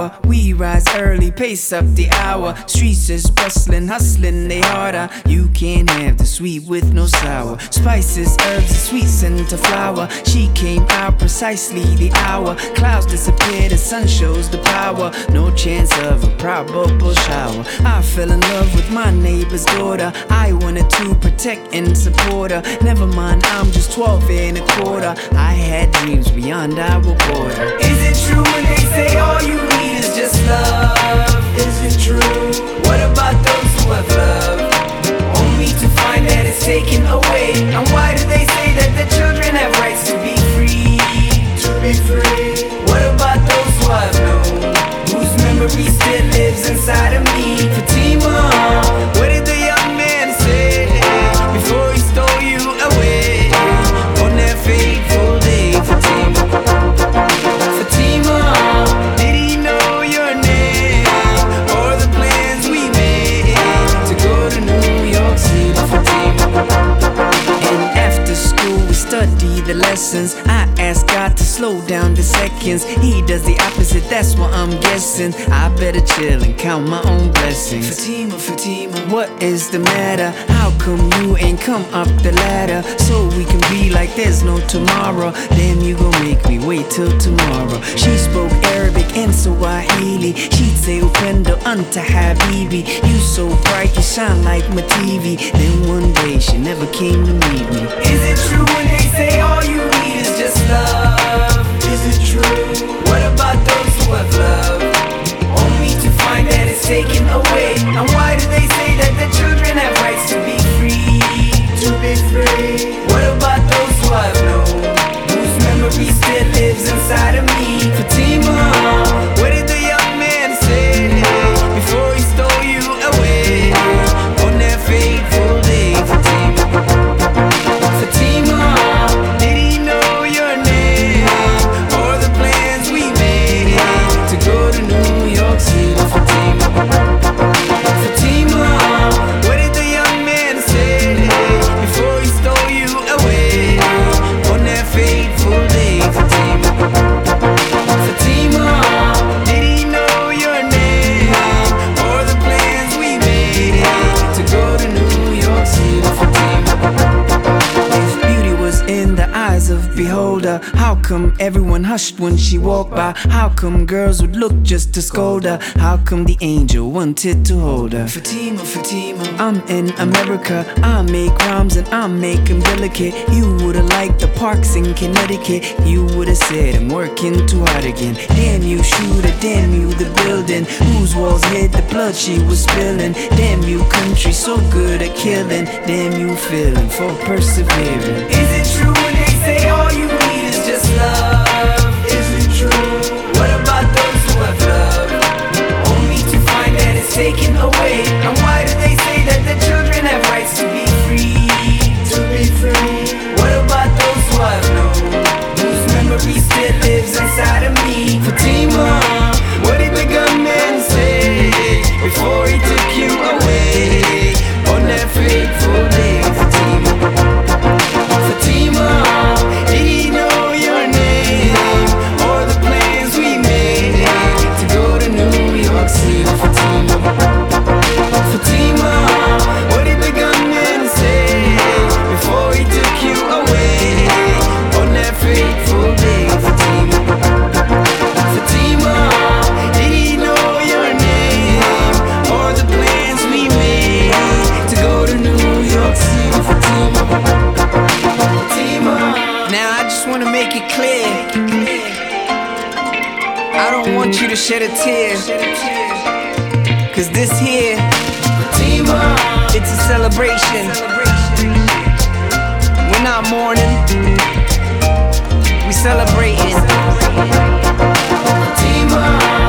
power. We rise early, pace up the hour. Streets is bustling, hustling, they harder. You can't have the sweet with no sour. Spices, herbs, and sweet scent of flower. She came out precisely the hour. Clouds disappear, the sun shows the power. No chance of a probable shower. I fell in love with my neighbor's daughter. I wanted to protect and support her. Never mind, I'm just 12 and a quarter. I had dreams beyond our border. Is it true when they say all you need is just love? Is it true? What about those who have love? Only to find that it's taken away. And why do they say that the children have rights to be free? To be free. What about those who I've known, whose memory still lives inside of me? Fatima, what did the young man say before he stole you away on that fateful day? Fatima, Fatima, did he know your name or the plans we made to go to New York City? Fatima. And after school we study the lessons. I ask God to slow down the seconds. He does the opposite, that's what I'm guessing. I better chill and count my own blessings. Fatima, Fatima, what is the matter? How come you ain't come up the ladder? So we can be like there's no tomorrow. Damn, you gon' make me wait till tomorrow. She spoke Arabic and Swahili. She'd say Upendo anta habibi. You so bright, you shine like my TV. Then one day she never came to meet me. is it true when they say all you need is just love? Is it true? What about those who have love, only to find that it's taken away? And why do they say that the children have rights to be free? To be free. What about those who I've known, whose memory still lives inside of me? Fatima, what did the young man say before he stole you away on that fateful day? Fatima, Fatima, did he know your name or the plans we made to go to New York City? Fatima, Fatima, what did the young man say before he stole you away on that fateful day? Fatima, Fatima, did he know your name or the plans we made to go to New York City? Fatima. If beauty was in the eyes of beholder, how come everyone hushed when she walked by? How come girls would look just to scold her? How come the angel wanted to hold her? Fatima, Fatima, I'm in America, I make rhymes and I make them delicate. You would've liked the parks in Connecticut. You would've said I'm working too hard again. Damn you shooter, damn you the building whose walls hid the blood she was spilling. Damn you country so good at killing. Damn you feeling for persevering. is it true when they say all you need is just love? Is it true? What about those who have love, only to find that it's taken away? And why do they say that the children have rights to be free? To be free. What about those who I've known, whose memory still lives inside of me? Fatima, what did the gunman say before he took you away on that fateful day? Fatima, Fatima, did he know your name or the plans we made to go to New York City? Fatima, Fatima, what did the gunman say before he took you away on that fateful day? Fatima, Fatima, did he know your name or the plans we made to go to New York City? Fatima, Fatima. Now I just wanna make it clear, I don't want you to shed a tear, cause this here, Fatima, it's a celebration. We're not mourning, we celebrating. Fatima.